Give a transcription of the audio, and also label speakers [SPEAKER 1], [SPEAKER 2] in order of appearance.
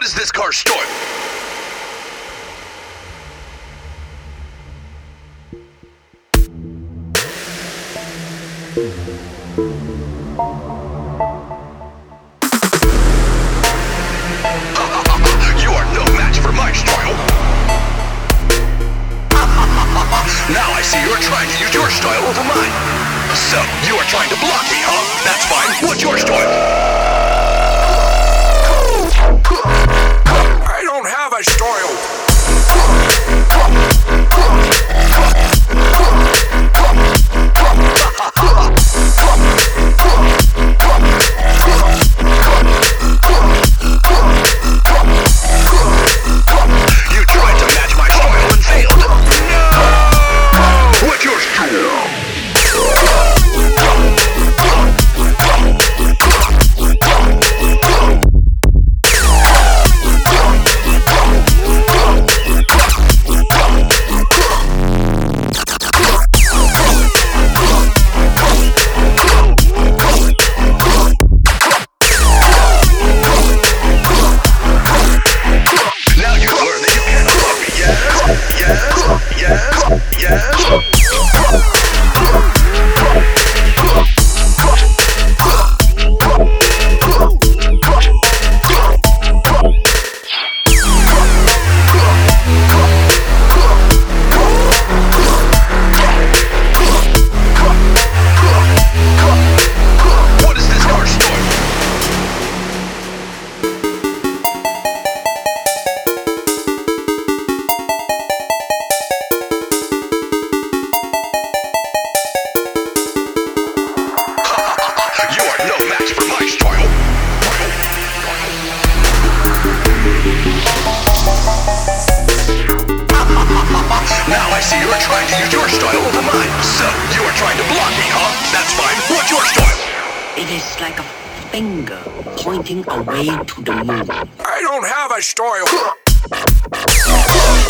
[SPEAKER 1] is this car's story? You are no match for my style. Now I see you're trying to use your style over mine. So, you are trying to block me, huh? That's fine. What's your style?
[SPEAKER 2] I don't have a style.
[SPEAKER 1] You tried to match my style and failed. What's your style? Now you learn that you can't block me. Yes. What is this car story? You are no match for my style. Now I see you're trying to use your style over mine. So, you are trying to block me, huh? That's fine. What's your style?
[SPEAKER 3] It is like a finger pointing away to the moon.
[SPEAKER 2] I don't have a style.